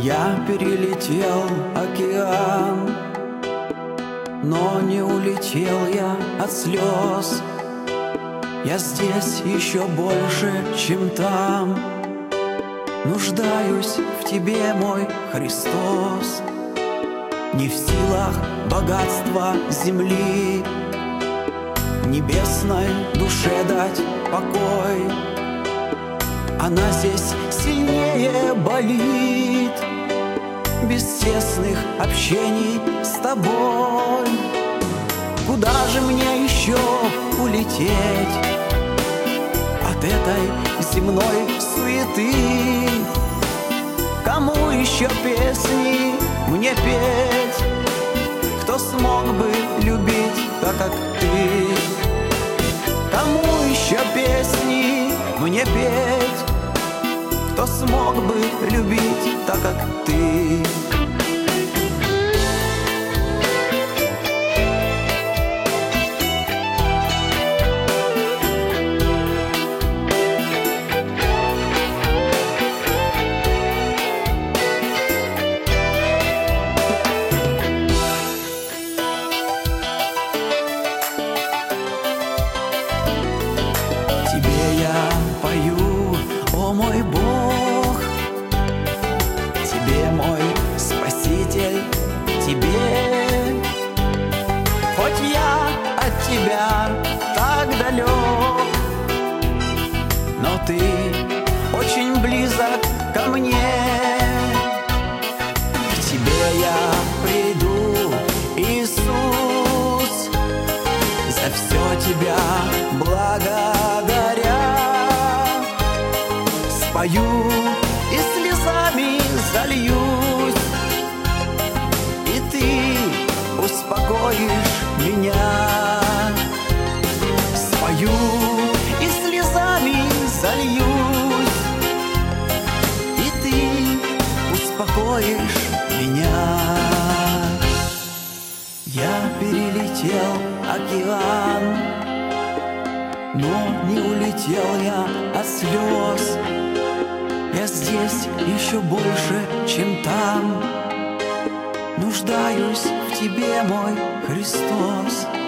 Я перелетел океан, но не улетел я от слез. Я здесь еще больше, чем там. Нуждаюсь в тебе, мой Христос. Не в силах богатства земли, небесной душе дать покой. Она здесь сильнее болит, без тесных общений с тобой. Куда же мне еще улететь от этой земной суеты? Кому еще песни мне петь? Кто смог бы любить так, как ты? Кому еще песни мне петь? Кто смог бы любить так, как ты? Тебе я пою, о мой Бог, тебе, мой Спаситель, тебе. Хоть я от тебя так далек, но ты очень близок ко мне. К тебе я приду, Иисус, за все тебя благодаря. Спою и слезами зальюсь, и ты успокоишь меня. Спою и слезами зальюсь, и ты успокоишь меня. Я перелетел океан, но не улетел я от слез. Я здесь еще больше, чем там. Нуждаюсь в тебе, мой Христос.